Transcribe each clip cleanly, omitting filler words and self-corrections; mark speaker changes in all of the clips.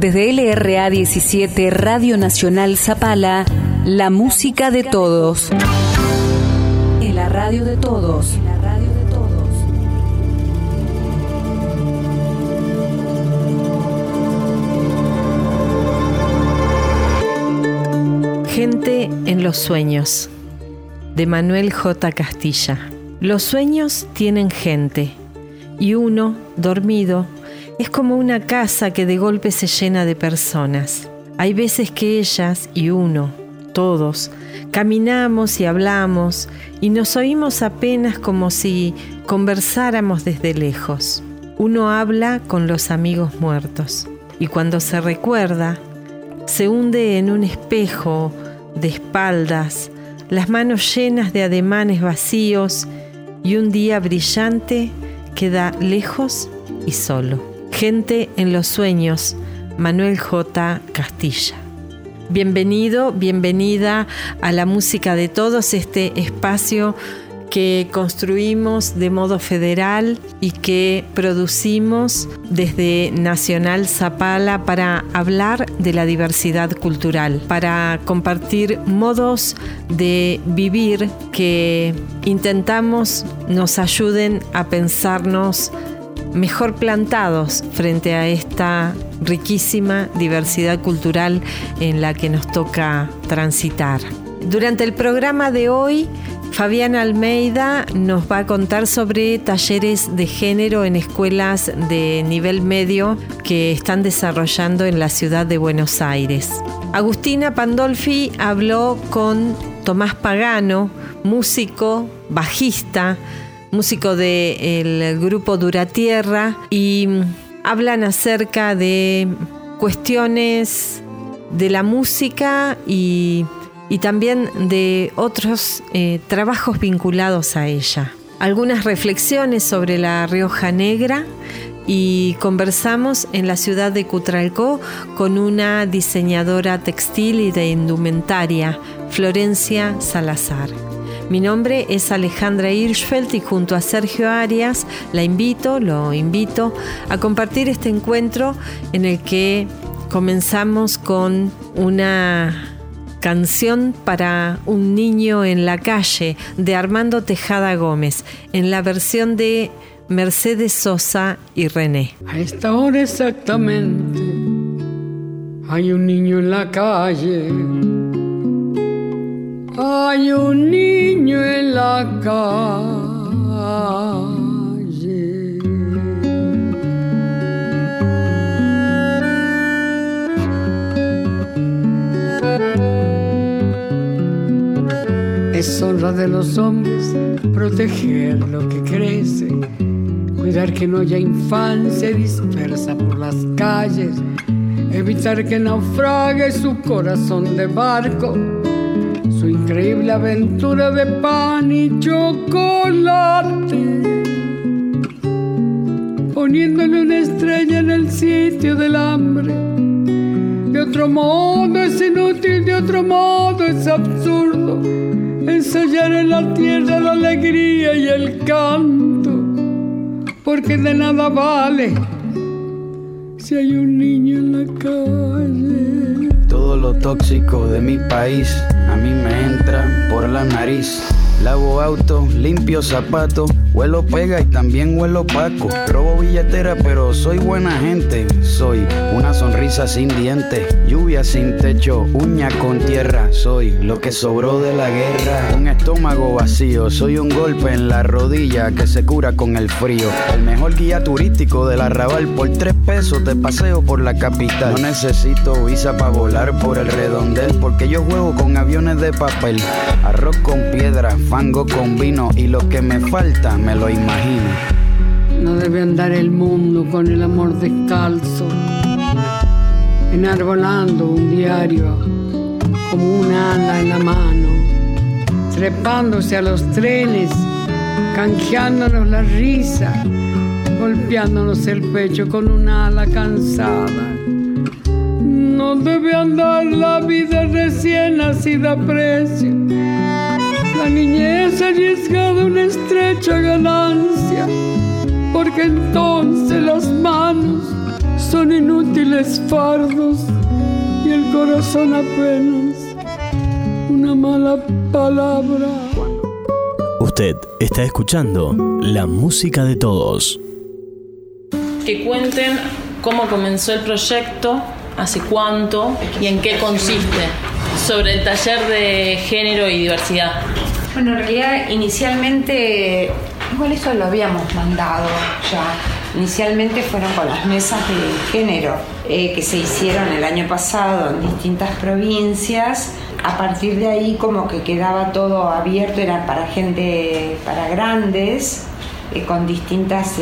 Speaker 1: Desde LRA 17, Radio Nacional Zapala, la música de todos. En la radio de todos.
Speaker 2: Gente en los sueños, de Manuel J. Castilla. Los sueños tienen gente, y uno, dormido, es como una casa que de golpe se llena de personas. Hay veces que ellas y uno, todos, caminamos y hablamos, y nos oímos apenas como si conversáramos desde lejos. Uno habla con los amigos muertos, y cuando se recuerda, se hunde en un espejo de espaldas, las manos llenas de ademanes vacíos, y un día brillante queda lejos y solo. Gente en los sueños, Manuel J. Castilla. Bienvenido, bienvenida a la música de todos, este espacio que construimos de modo federal y que producimos desde Nacional Zapala para hablar de la diversidad cultural, para compartir modos de vivir que intentamos nos ayuden a pensarnos mejor plantados frente a esta riquísima diversidad cultural en la que nos toca transitar. Durante el programa de hoy, Fabiana Almeida nos va a contar sobre talleres de género en escuelas de nivel medio que están desarrollando en la ciudad de Buenos Aires. Agustina Pandolfi habló con Tomás Pagano, músico, bajista, músico del grupo Duratierra, y hablan acerca de cuestiones de la música y también de otros trabajos vinculados a ella. Algunas reflexiones sobre la Rioja Negra, y conversamos en la ciudad de Cutralcó con una diseñadora textil y de indumentaria, Florencia Salazar. Mi nombre es Alejandra Hirschfeld y junto a Sergio Arias lo invito a compartir este encuentro en el que comenzamos con una canción para un niño en la calle de Armando Tejada Gómez, en la versión de Mercedes Sosa y René.
Speaker 3: A esta hora exactamente hay un niño en la calle. Hay un niño en la calle. Es honra de los hombres proteger lo que crece, cuidar que no haya infancia dispersa por las calles, evitar que naufrague su corazón de barco, su increíble aventura de pan y chocolate, poniéndole una estrella en el sitio del hambre. De otro modo es inútil, de otro modo es absurdo ensayar en la tierra la alegría y el canto, porque de nada vale si hay un niño en la calle.
Speaker 4: Todo lo tóxico de mi país a mí me entra por la nariz. Lavo auto, limpio zapatos, huelo pega y también huelo opaco. Robo billetera pero soy buena gente. Soy una sonrisa sin dientes, lluvia sin techo, uña con tierra. Soy lo que sobró de la guerra. Un estómago vacío, soy un golpe en la rodilla que se cura con el frío. El mejor guía turístico del Arrabal, por 3 pesos te paseo por la capital. No necesito visa para volar por el redondel, porque yo juego con aviones de papel. Arroz con piedra, fango con vino, y lo que me falta me lo imagino.
Speaker 3: No debe andar el mundo con el amor descalzo, enarbolando un diario como un ala en la mano, trepándose a los trenes, canjeándonos la risa, golpeándonos el pecho con un ala cansada. No debe andar la vida recién nacida a precio, la niñez arriesgada una estrecha ganancia, porque entonces las manos son inútiles miles fardos y el corazón apenas una mala palabra.
Speaker 5: Usted está escuchando La Música de Todos.
Speaker 6: Que cuenten cómo comenzó el proyecto, hace cuánto y en qué consiste, sobre el taller de género y diversidad.
Speaker 7: Bueno, en realidad inicialmente, igual eso lo habíamos mandado ya. Inicialmente fueron con las mesas de género que se hicieron el año pasado en distintas provincias. A partir de ahí como que quedaba todo abierto, era para gente, para grandes, con distintas,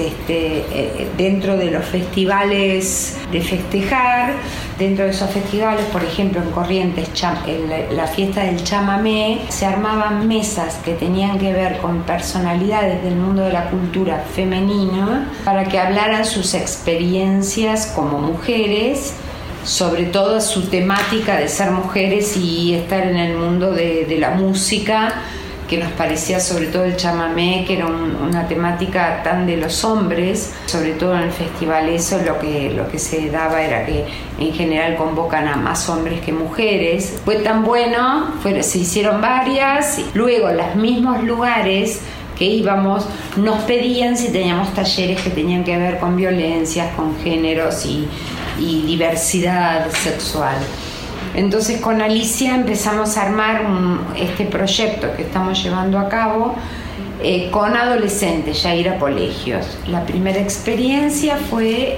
Speaker 7: dentro de los festivales de festejar. Dentro de esos festivales, por ejemplo en Corrientes, la fiesta del chamamé, se armaban mesas que tenían que ver con personalidades del mundo de la cultura femenina para que hablaran sus experiencias como mujeres, sobre todo su temática de ser mujeres y estar en el mundo de la música, que nos parecía, sobre todo el chamamé, que era una temática tan de los hombres. Sobre todo en el festival eso lo que se daba era que en general convocan a más hombres que mujeres. Fue tan bueno, se hicieron varias, luego los mismos lugares que íbamos nos pedían si teníamos talleres que tenían que ver con violencias, con géneros y diversidad sexual. Entonces con Alicia empezamos a armar este proyecto que estamos llevando a cabo con adolescentes, ya ir a colegios. La primera experiencia fue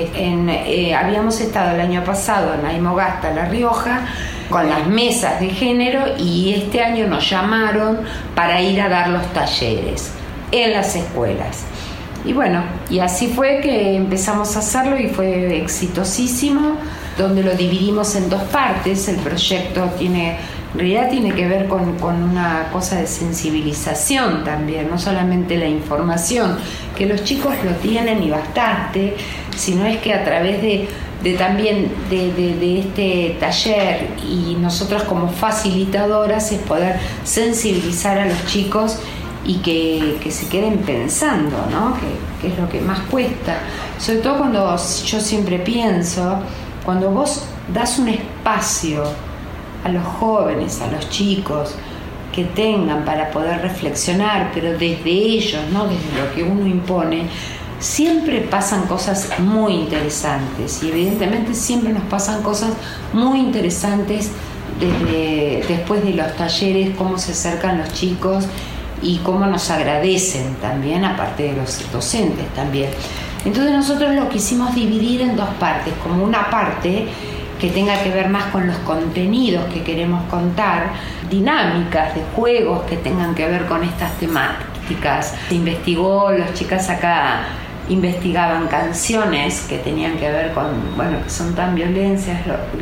Speaker 7: habíamos estado el año pasado en Aymogasta, La Rioja, con las mesas de género, y este año nos llamaron para ir a dar los talleres en las escuelas. Y bueno, y así fue que empezamos a hacerlo y fue exitosísimo, donde lo dividimos en dos partes. El proyecto en realidad tiene que ver con una cosa de sensibilización también, no solamente la información, que los chicos lo tienen y bastante, sino es que a través de este taller y nosotras como facilitadoras es poder sensibilizar a los chicos y que se queden pensando, ¿no? Que es lo que más cuesta. Sobre todo cuando yo siempre pienso, cuando vos das un espacio a los jóvenes, a los chicos, que tengan para poder reflexionar, pero desde ellos, no desde lo que uno impone, siempre pasan cosas muy interesantes, y evidentemente siempre nos pasan cosas muy interesantes después de los talleres, cómo se acercan los chicos y cómo nos agradecen también, aparte de los docentes también. Entonces nosotros lo quisimos dividir en dos partes, como una parte que tenga que ver más con los contenidos que queremos contar, dinámicas de juegos que tengan que ver con estas temáticas. Se investigó, las chicas acá investigaban canciones que tenían que ver con, que son tan violentas,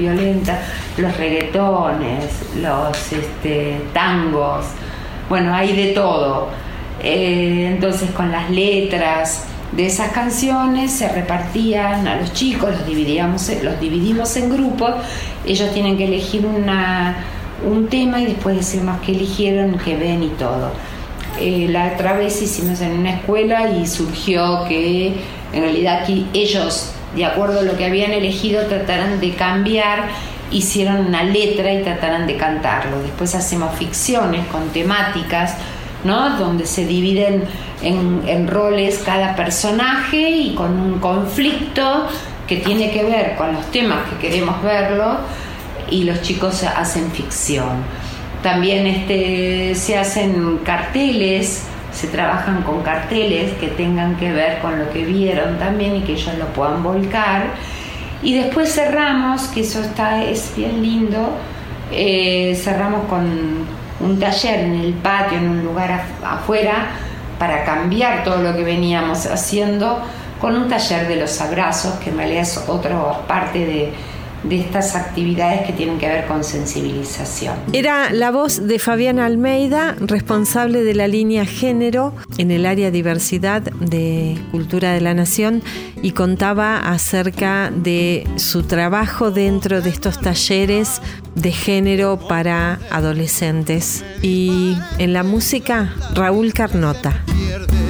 Speaker 7: los reggaetones, los tangos, hay de todo. Entonces con las letras de esas canciones se repartían a los chicos, los dividimos en grupos, ellos tienen que elegir un tema y después decirnos qué eligieron, qué ven y todo. La otra vez hicimos en una escuela y surgió que en realidad aquí ellos, de acuerdo a lo que habían elegido, trataran de cambiar, hicieron una letra y trataran de cantarlo. Después hacemos ficciones con temáticas, ¿no? Donde se dividen en roles cada personaje y con un conflicto que tiene que ver con los temas que queremos verlo, y los chicos hacen ficción. También se hacen carteles, se trabajan con carteles que tengan que ver con lo que vieron también y que ellos lo puedan volcar. Y después cerramos, que eso es bien lindo, cerramos con un taller en el patio, en un lugar afuera, para cambiar todo lo que veníamos haciendo, con un taller de los abrazos, que en realidad es otra parte de estas actividades que tienen que ver con sensibilización.
Speaker 2: Era la voz de Fabiana Almeida, responsable de la línea género en el área diversidad de Cultura de la Nación, y contaba acerca de su trabajo dentro de estos talleres de género para adolescentes. Y en la música, Raúl Carnota.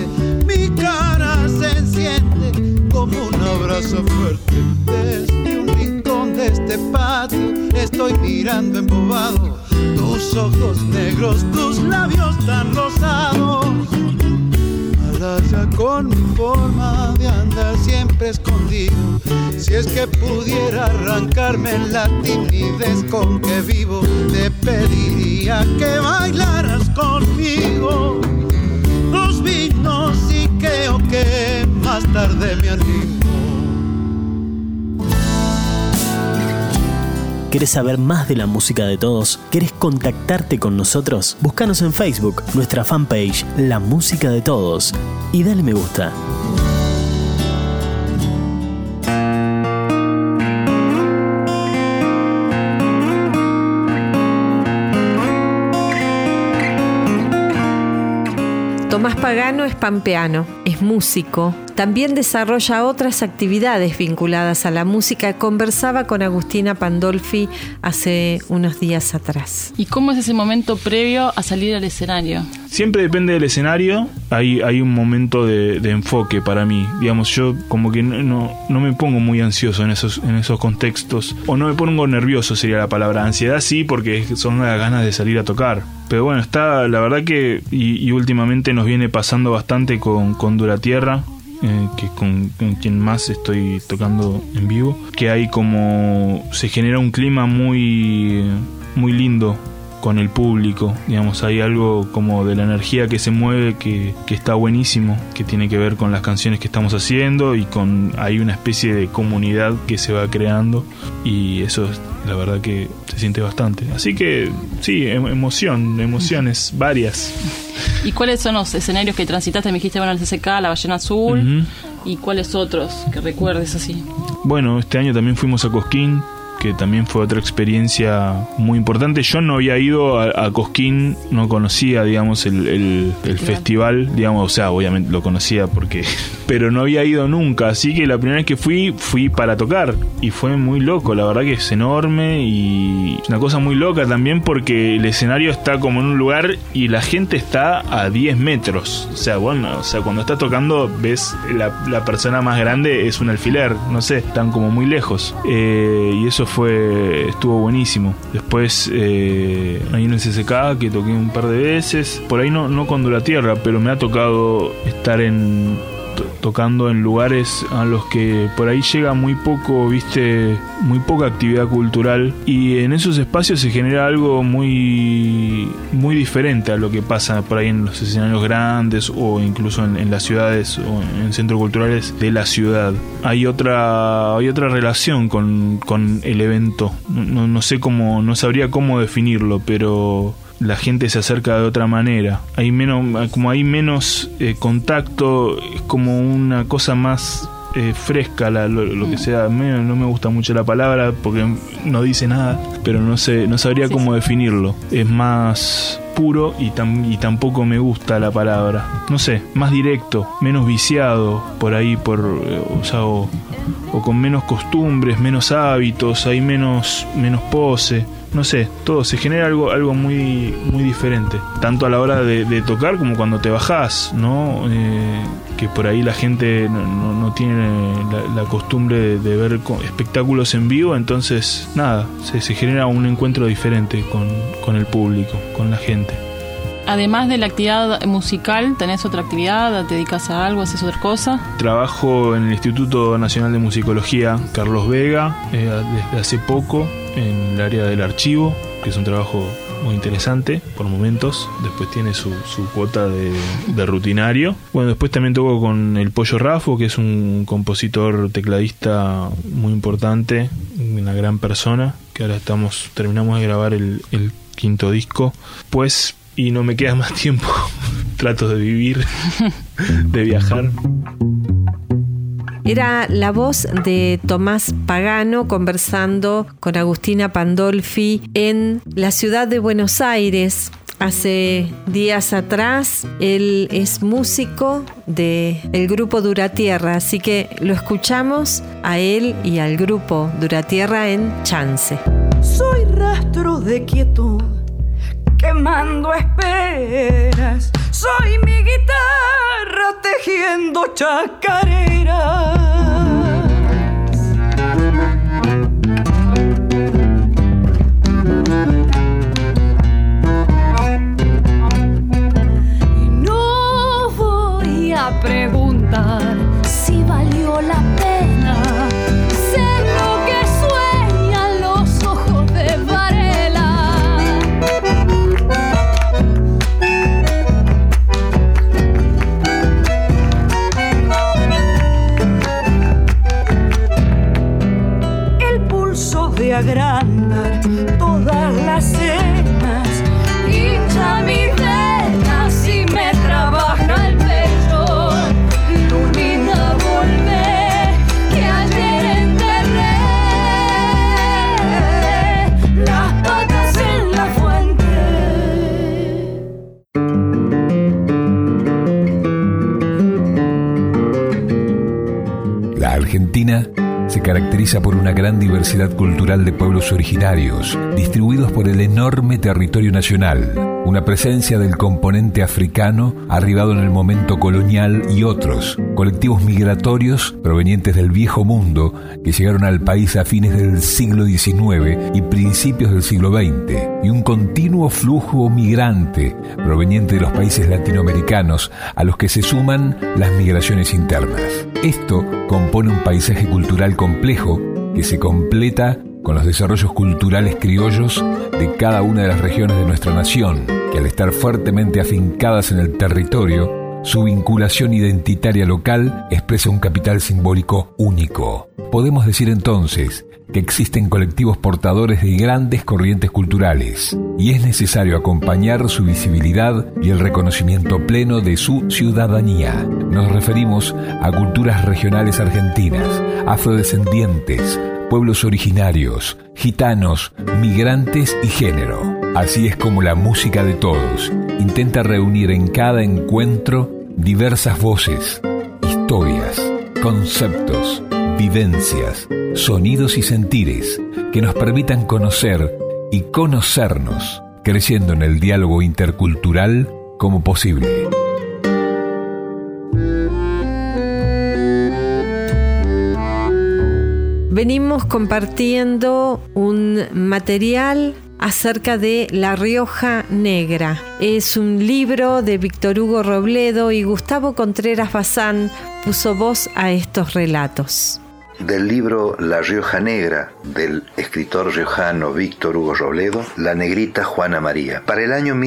Speaker 8: Mi cara se enciende como un abrazo fuerte desde un este patio estoy mirando embobado tus ojos negros, tus labios tan rosados. Malaya con mi forma de andar siempre escondido. Si es que pudiera arrancarme la timidez con que vivo, te pediría que bailaras conmigo los vinos y que más tarde me arrimo.
Speaker 5: ¿Querés saber más de la música de todos? ¿Querés contactarte con nosotros? Búscanos en Facebook, nuestra fanpage, La Música de Todos, y dale me gusta.
Speaker 2: Tomás Pagano es pampeano, es músico, también desarrolla otras actividades vinculadas a la música. Conversaba con Agustina Pandolfi hace unos días atrás.
Speaker 6: ¿Y cómo es ese momento previo a salir al escenario?
Speaker 9: Siempre depende del escenario, hay un momento de enfoque para mí. Digamos, yo como que no me pongo muy ansioso en esos contextos, o no me pongo nervioso sería la palabra. Ansiedad sí, porque son las ganas de salir a tocar. Pero bueno, está, la verdad que, y últimamente nos viene pasando bastante con Duratierra, que con quien más estoy tocando en vivo, que hay como, se genera un clima muy, muy lindo con el público, digamos, hay algo como de la energía que se mueve que está buenísimo, que tiene que ver con las canciones que estamos haciendo, y hay una especie de comunidad que se va creando, y eso la verdad que se siente bastante. Así que sí, emociones varias.
Speaker 6: ¿Y cuáles son los escenarios que transitaste? Me dijiste, bueno, el CCK, la Ballena Azul, uh-huh. ¿Y cuáles otros que recuerdes así? Bueno, este año también fuimos a Cosquín, que también fue otra experiencia muy importante. Yo no había ido a Cosquín, no conocía, digamos, el festival, digamos, o sea, obviamente lo conocía pero no había ido nunca, así que la primera vez que fui para tocar, y fue muy loco, la verdad que es enorme, y es una cosa muy loca también porque el escenario está como en un lugar y la gente está a 10 metros, o sea, bueno, cuando estás tocando ves la persona más grande es un alfiler, no sé, están como muy lejos, y eso estuvo buenísimo. Después ahí en el CCK, que toqué un par de veces, por ahí no con Duratierra, pero me ha tocado estar tocando en lugares a los que por ahí llega muy poca actividad cultural, y en esos espacios se genera algo muy, muy diferente a lo que pasa por ahí en los escenarios grandes, o incluso en las ciudades o en centros culturales de la ciudad. Hay otra relación con el evento. No sé cómo, no sabría cómo definirlo, pero la gente se acerca de otra manera. Hay menos contacto, es como una cosa más fresca, lo que sea. No me gusta mucho la palabra porque no dice nada, pero no sabría cómo definirlo. Es más puro y tampoco me gusta la palabra. No sé, más directo, menos viciado por ahí, o con menos costumbres, menos hábitos, hay menos pose. No sé, todo se genera algo muy, muy diferente, tanto a la hora de tocar como cuando te bajás, ¿no? Que por ahí la gente no tiene la costumbre de ver espectáculos en vivo, entonces nada, se genera un encuentro diferente con el público, con la gente. Además de la actividad musical, ¿tenés otra actividad? ¿Te dedicas a algo? ¿Haces otra cosa? Trabajo en el Instituto Nacional de Musicología Carlos Vega desde hace poco, en el área del archivo, que es un trabajo muy interesante por momentos. Después tiene su cuota de rutinario. Bueno, después también toco con el Pollo Rafo, que es un compositor tecladista muy importante, una gran persona, que ahora terminamos de grabar el 5º disco. Y no me queda más tiempo. Trato de vivir, de viajar.
Speaker 2: Era la voz de Tomás Pagano conversando con Agustina Pandolfi en la ciudad de Buenos Aires. Hace días atrás, él es músico del grupo Duratierra, así que lo escuchamos a él y al grupo Duratierra en Chance.
Speaker 10: Soy rastro de quietud, quemando esperas, soy mi guitarra tejiendo chacareras. a preguntar si valió la pena ser lo que sueñan los ojos de Varela. El pulso de agrandar todas las cenas, hincha mis venas y me trabaja el pecho. Lunita, volvé, que ayer enterré las patas en la fuente.
Speaker 11: La Argentina se caracteriza por una gran diversidad cultural de pueblos originarios, distribuidos por el enorme territorio nacional, una presencia del componente africano arribado en el momento colonial y otros, colectivos migratorios provenientes del viejo mundo que llegaron al país a fines del siglo XIX y principios del siglo XX, y un continuo flujo migrante proveniente de los países latinoamericanos a los que se suman las migraciones internas. Esto compone un paisaje cultural complejo que se completa con los desarrollos culturales criollos de cada una de las regiones de nuestra nación, que al estar fuertemente afincadas en el territorio, su vinculación identitaria local expresa un capital simbólico único. Podemos decir entonces que existen colectivos portadores de grandes corrientes culturales, y es necesario acompañar su visibilidad y el reconocimiento pleno de su ciudadanía. Nos referimos a culturas regionales argentinas, afrodescendientes, pueblos originarios, gitanos, migrantes y género. Así es como la música de todos intenta reunir en cada encuentro diversas voces, historias, conceptos, vivencias, sonidos y sentires que nos permitan conocer y conocernos, creciendo en el diálogo intercultural como posible.
Speaker 2: Venimos compartiendo un material acerca de La Rioja Negra. Es un libro de Víctor Hugo Robledo y Gustavo Contreras Bazán puso voz a estos relatos.
Speaker 12: Del libro La Rioja Negra, del escritor riojano Víctor Hugo Robledo, la negrita Juana María. Para el año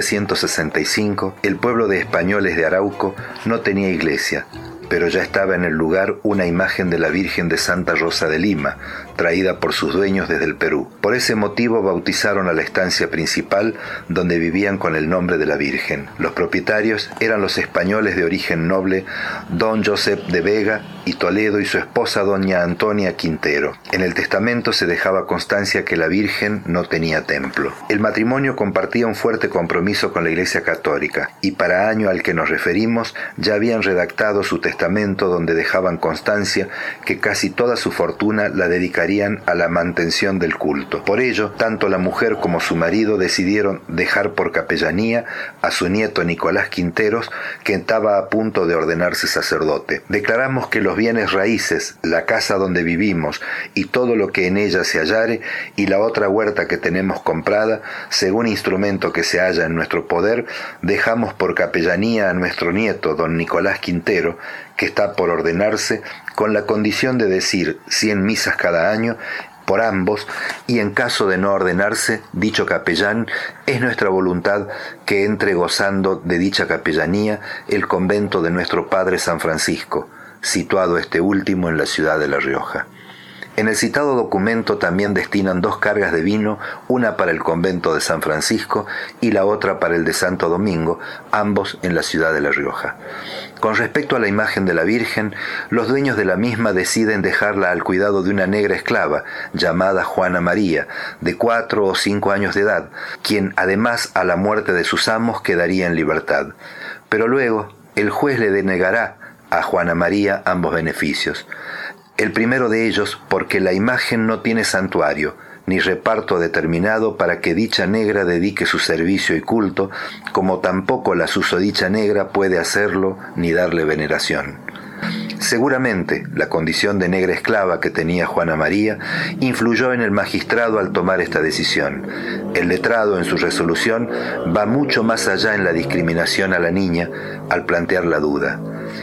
Speaker 12: 1765, el pueblo de españoles de Arauco no tenía iglesia, pero ya estaba en el lugar una imagen de la Virgen de Santa Rosa de Lima, traída por sus dueños desde el Perú. Por ese motivo bautizaron a la estancia principal, donde vivían con el nombre de la Virgen. Los propietarios eran los españoles de origen noble, don Josep de Vega y Toledo y su esposa doña Antonia Quintero. En el testamento se dejaba constancia que la Virgen no tenía templo. El matrimonio compartía un fuerte compromiso con la Iglesia Católica, y para año al que nos referimos ya habían redactado su testamento donde dejaban constancia que casi toda su fortuna la dedicarían a la mantención del culto. Por ello, tanto la mujer como su marido decidieron dejar por capellanía a su nieto Nicolás Quinteros, que estaba a punto de ordenarse sacerdote. Declaramos que los bienes raíces, la casa donde vivimos y todo lo que en ella se hallare, y la otra huerta que tenemos comprada, según instrumento que se halla en nuestro poder, dejamos por capellanía a nuestro nieto don Nicolás Quintero, que está por ordenarse, con la condición de decir 100 misas cada año por ambos, y en caso de no ordenarse, dicho capellán, es nuestra voluntad que entre gozando de dicha capellanía el convento de nuestro Padre San Francisco, situado este último en la ciudad de La Rioja. En el citado documento también destinan 2 cargas de vino, una para el convento de San Francisco y la otra para el de Santo Domingo, ambos en la ciudad de La Rioja. Con respecto a la imagen de la Virgen, los dueños de la misma deciden dejarla al cuidado de una negra esclava llamada Juana María, de 4 o 5 años de edad, quien además a la muerte de sus amos quedaría en libertad. Pero luego el juez le denegará a Juana María ambos beneficios. El primero de ellos porque la imagen no tiene santuario, ni reparto determinado para que dicha negra dedique su servicio y culto, como tampoco la susodicha negra puede hacerlo ni darle veneración. Seguramente la condición de negra esclava que tenía Juana María influyó en el magistrado al tomar esta decisión. El letrado en su resolución va mucho más allá en la discriminación a la niña al plantear la duda.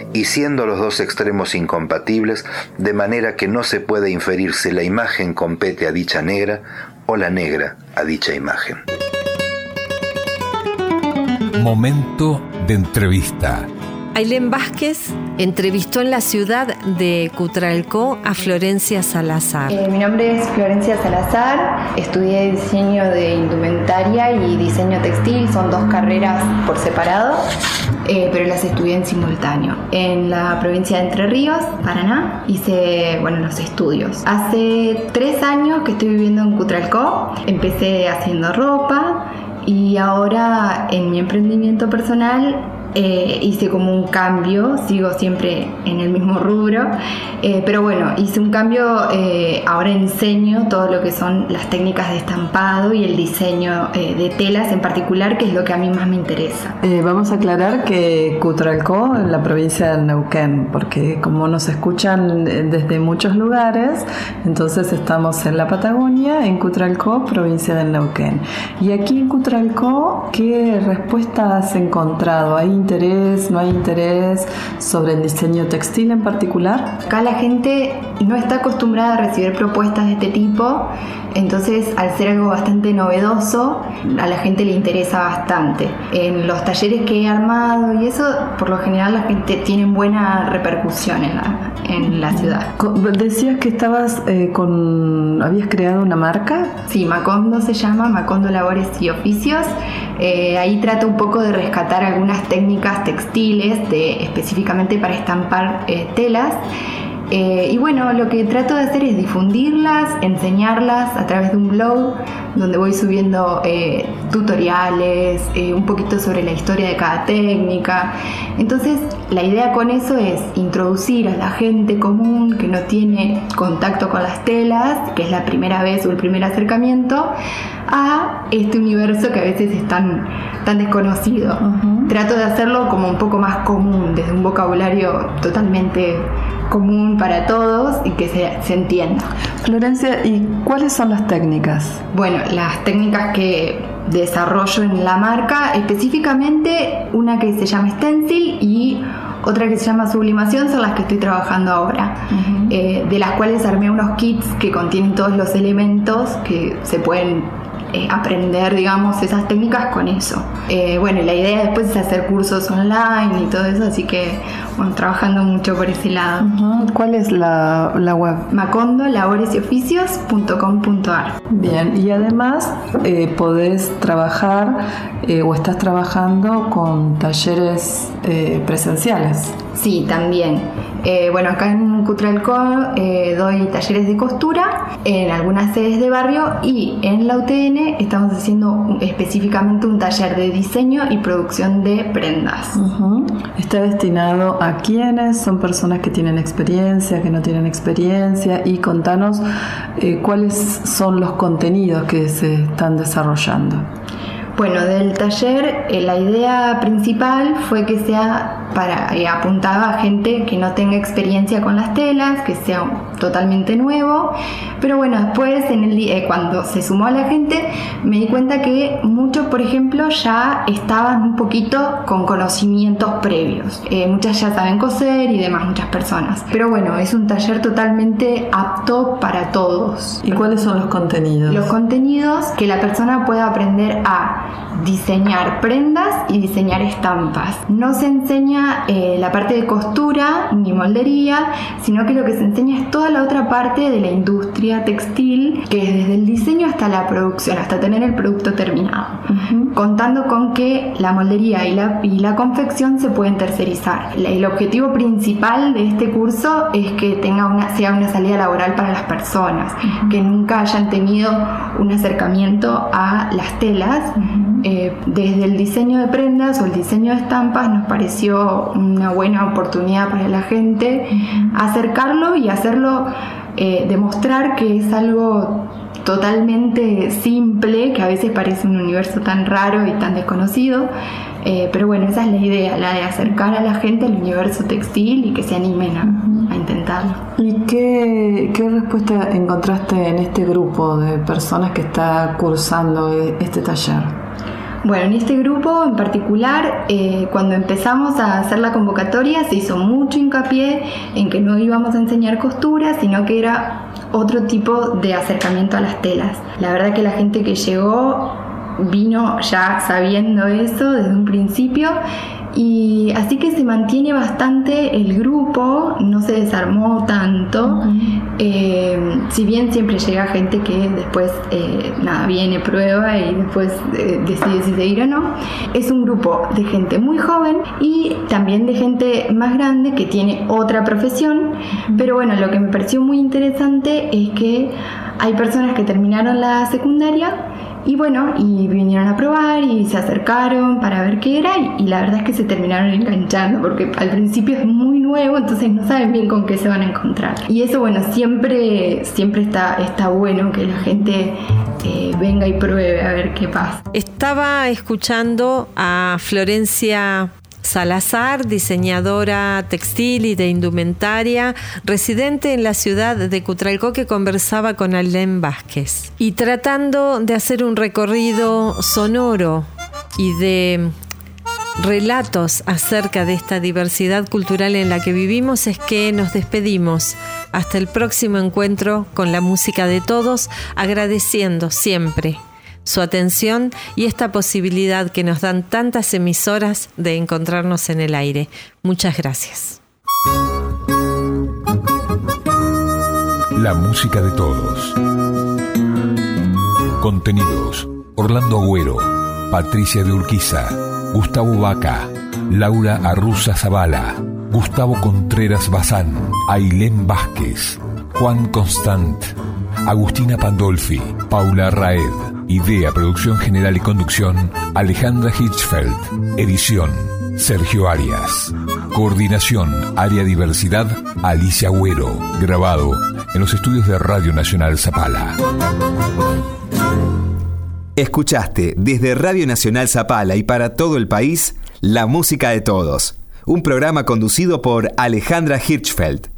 Speaker 12: y siendo los dos extremos incompatibles, de manera que no se puede inferir si la imagen compete a dicha negra o la negra a dicha imagen.
Speaker 11: Momento de entrevista.
Speaker 2: Ailén Vázquez entrevistó en la ciudad de Cutralcó a Florencia Salazar.
Speaker 13: Mi nombre es Florencia Salazar, estudié diseño de indumentaria y diseño textil, son dos carreras por separado, pero las estudié en simultáneo. En la provincia de Entre Ríos, Paraná, hice los estudios. Hace 3 años que estoy viviendo en Cutralcó, empecé haciendo ropa y ahora en mi emprendimiento personal hice como un cambio, sigo siempre en el mismo rubro, pero hice un cambio, ahora enseño todo lo que son las técnicas de estampado y el diseño de telas en particular, que es lo que a mí más me interesa.
Speaker 14: Vamos a aclarar que Cutralcó en la provincia de Neuquén, porque como nos escuchan desde muchos lugares, entonces estamos en la Patagonia, en Cutralcó, provincia de Neuquén. Y aquí en Cutralcó, ¿qué respuesta has encontrado? ¿Hay interés, no hay interés sobre el diseño textil en particular?
Speaker 13: Acá la gente no está acostumbrada a recibir propuestas de este tipo, entonces al ser algo bastante novedoso, a la gente le interesa bastante. En los talleres que he armado y eso, por lo general la gente tiene buena repercusión en la ciudad.
Speaker 14: Decías que habías creado una marca.
Speaker 13: Sí, Macondo se llama, Macondo Labores y Oficios. Ahí trato un poco de rescatar algunas técnicas textiles específicamente para estampar telas. Y lo que trato de hacer es difundirlas, enseñarlas a través de un blog donde voy subiendo tutoriales, un poquito sobre la historia de cada técnica. Entonces la idea con eso es introducir a la gente común que no tiene contacto con las telas, que es la primera vez o el primer acercamiento, a este universo que a veces es tan desconocido. Uh-huh. Trato de hacerlo como un poco más común, desde un vocabulario totalmente común para todos y que se entienda.
Speaker 14: Florencia, ¿y cuáles son las técnicas?
Speaker 13: Las técnicas que desarrollo en la marca, específicamente una que se llama stencil y otra que se llama sublimación, son las que estoy trabajando ahora. Uh-huh. De las cuales armé unos kits que contienen todos los elementos que se pueden aprender, esas técnicas con eso. La idea después es hacer cursos online y todo eso, así que trabajando mucho por ese lado.
Speaker 14: Uh-huh. ¿Cuál es la web?
Speaker 13: macondolaboresyOficios.com.ar.
Speaker 14: Bien, y además podés trabajar o estás trabajando con talleres presenciales.
Speaker 13: Sí, también. Acá en Cutralcó doy talleres de costura en algunas sedes de barrio y en la UTN estamos haciendo específicamente un taller de diseño y producción de prendas.
Speaker 14: Uh-huh. ¿Está destinado a quiénes? ¿Son personas que tienen experiencia, que no tienen experiencia? Y contanos cuáles son los contenidos que se están desarrollando.
Speaker 13: Del taller, la idea principal fue que sea apuntaba a gente que no tenga experiencia con las telas, que sea totalmente nuevo, pero después cuando se sumó a la gente me di cuenta que muchos, por ejemplo, ya estaban un poquito con conocimientos previos, muchas ya saben coser y demás, muchas personas, pero es un taller totalmente apto para todos.
Speaker 14: ¿Y cuáles son los contenidos?
Speaker 13: Los contenidos que la persona pueda aprender a diseñar prendas y diseñar estampas. No se enseña la parte de costura ni moldería, sino que lo que se enseña es toda la otra parte de la industria textil, que es desde el diseño hasta la producción, hasta tener el producto terminado. Uh-huh. Contando con que la moldería y la confección se pueden tercerizar. El objetivo principal de este curso es que sea una salida laboral para las personas, uh-huh, que nunca hayan tenido un acercamiento a las telas. Uh-huh. Desde el diseño de prendas o el diseño de estampas nos pareció una buena oportunidad para la gente acercarlo y hacerlo, demostrar que es algo totalmente simple, que a veces parece un universo tan raro y tan desconocido, pero esa es la idea, la de acercar a la gente al universo textil y que se animen a intentarlo.
Speaker 14: ¿Y qué respuesta encontraste en este grupo de personas que está cursando este taller?
Speaker 13: Bueno, en este grupo en particular, cuando empezamos a hacer la convocatoria, se hizo mucho hincapié en que no íbamos a enseñar costura, sino que era otro tipo de acercamiento a las telas. La verdad que la gente que llegó vino ya sabiendo eso desde un principio, y así que se mantiene bastante el grupo, no se desarmó tanto. Si bien siempre llega gente que después viene, prueba y después decide si seguir o no, es un grupo de gente muy joven y también de gente más grande que tiene otra profesión. Pero bueno, lo que me pareció muy interesante es que hay personas que terminaron la secundaria y bueno, y vinieron a probar y se acercaron para ver qué era, y la verdad es que se terminaron enganchando, porque al principio es muy nuevo, entonces no saben bien con qué se van a encontrar. Y eso, bueno, siempre está bueno que la gente venga y pruebe a ver qué pasa.
Speaker 2: Estaba escuchando a Florencia Salazar, diseñadora textil y de indumentaria, residente en la ciudad de Cutralcó, que conversaba con Ailén Vázquez. Y tratando de hacer un recorrido sonoro y de relatos acerca de esta diversidad cultural en la que vivimos, es que nos despedimos. Hasta el próximo encuentro con la música de todos, agradeciendo siempre su atención y esta posibilidad que nos dan tantas emisoras de encontrarnos en el aire. Muchas gracias.
Speaker 11: La música de todos. Contenidos: Orlando Agüero, Patricia de Urquiza, Gustavo Vaca, Laura Arruza Zavala, Gustavo Contreras Bazán, Ailén Vázquez, Juan Constant, Agustina Pandolfi, Paula Raed. Idea, producción general y conducción: Alejandra Hirschfeld. Edición: Sergio Arias. Coordinación, área diversidad: Alicia Agüero. Grabado en los estudios de Radio Nacional Zapala.
Speaker 15: Escuchaste desde Radio Nacional Zapala y para todo el país, La Música de Todos. Un programa conducido por Alejandra Hirschfeld.